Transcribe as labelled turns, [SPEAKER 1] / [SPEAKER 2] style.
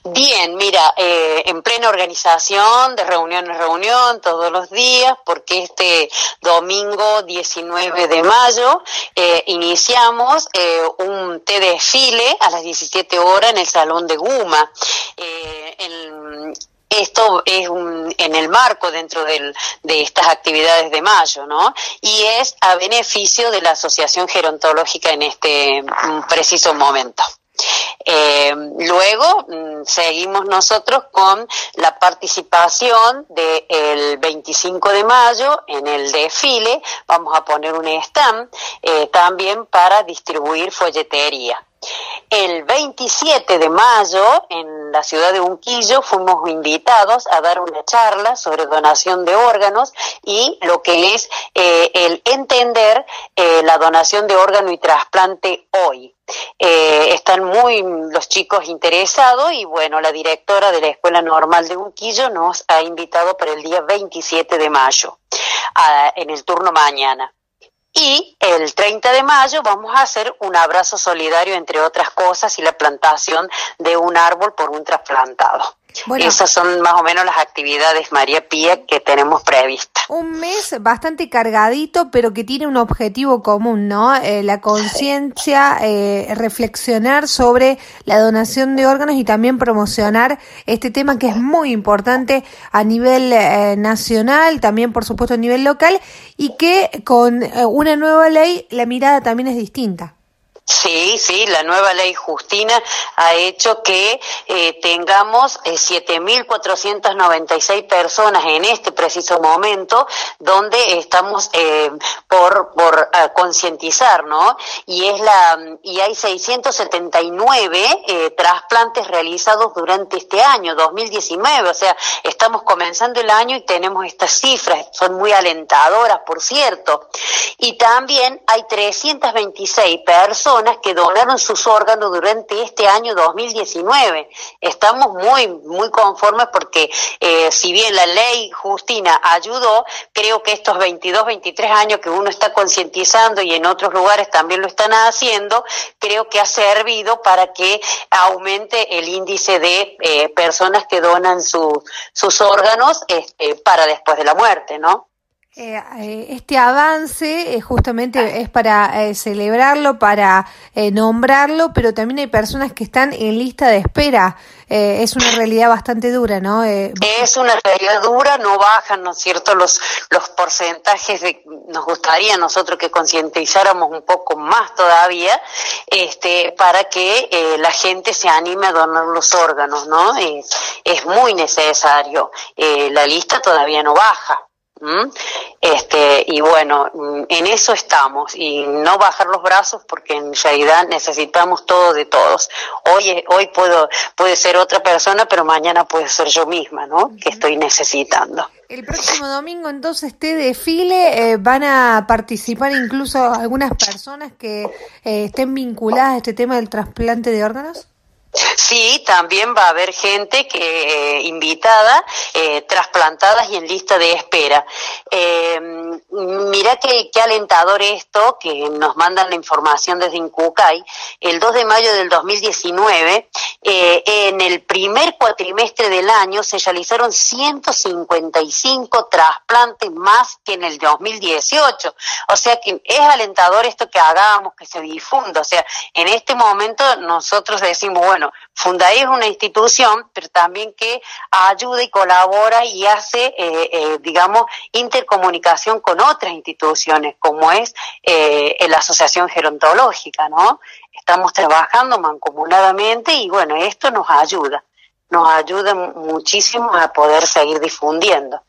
[SPEAKER 1] Bien, mira, en plena organización, de reunión en reunión, todos los días, porque este domingo 19 de mayo iniciamos un té desfile a las 17 horas en el Salón de Guma. Esto es en el marco dentro de estas actividades de mayo, ¿no? Y es a beneficio de la Asociación Gerontológica en este preciso momento. Luego seguimos nosotros con la participación del 25 de mayo en el desfile. Vamos a poner un stand también para distribuir folletería. El 27 de mayo en la ciudad de Unquillo fuimos invitados a dar una charla sobre donación de órganos y lo que es el entender la donación de órgano y trasplante hoy. Están muy los chicos interesados y bueno, la directora de la Escuela Normal de Unquillo nos ha invitado para el día 27 de mayo, en el turno mañana. Y el 30 de mayo vamos a hacer un abrazo solidario, entre otras cosas, y la plantación de un árbol por un trasplantado. Bueno, esas son más o menos las actividades, María Pía, que tenemos previstas.
[SPEAKER 2] Un mes bastante cargadito, pero que tiene un objetivo común, ¿no? La conciencia, reflexionar sobre la donación de órganos y también promocionar este tema que es muy importante a nivel nacional, también por supuesto a nivel local, y que con una nueva ley la mirada también es distinta.
[SPEAKER 1] Sí, la nueva ley Justina ha hecho que tengamos 7.496 personas en este preciso momento, donde estamos por concientizar, ¿no? Y hay 679 trasplantes realizados durante este año, 2019, o sea, estamos comenzando el año y tenemos estas cifras, son muy alentadoras, por cierto. Y también hay 326 personas que donaron sus órganos durante este año 2019. Estamos muy conformes porque si bien la ley Justina ayudó, creo que estos 22, 23 años que uno está concientizando y en otros lugares también lo están haciendo, creo que ha servido para que aumente el índice de personas que donan sus órganos para después de la muerte, ¿no?
[SPEAKER 2] Este avance justamente es para celebrarlo, para nombrarlo, pero también hay personas que están en lista de espera. Es una realidad bastante dura, ¿no?
[SPEAKER 1] Es una realidad dura, no bajan, ¿no es cierto?, los porcentajes. Nos gustaría a nosotros que concientizáramos un poco más todavía, para que la gente se anime a donar los órganos, ¿no? Es muy necesario. La lista todavía no baja. Y bueno, en eso estamos, y no bajar los brazos porque en realidad necesitamos todo de todos. Hoy puede ser otra persona, pero mañana puede ser yo misma, ¿no? Que estoy necesitando.
[SPEAKER 2] El próximo domingo, entonces, este desfile, van a participar incluso algunas personas que estén vinculadas a este tema del trasplante de órganos.
[SPEAKER 1] Sí, también va a haber gente que invitada, trasplantadas y en lista de espera. Mira qué alentador esto, que nos mandan la información desde Incucay. El 2 de mayo del 2019, en el primer cuatrimestre del año se realizaron 155 trasplantes más que en el 2018. O sea que es alentador esto que hagamos, que se difunda. O sea, en este momento nosotros decimos, bueno, Fundaí es una institución, pero también que ayuda y colabora y hace, intercomunicación con otras instituciones, como es la Asociación Gerontológica, ¿no? Estamos trabajando mancomunadamente y bueno, esto nos ayuda muchísimo a poder seguir difundiendo.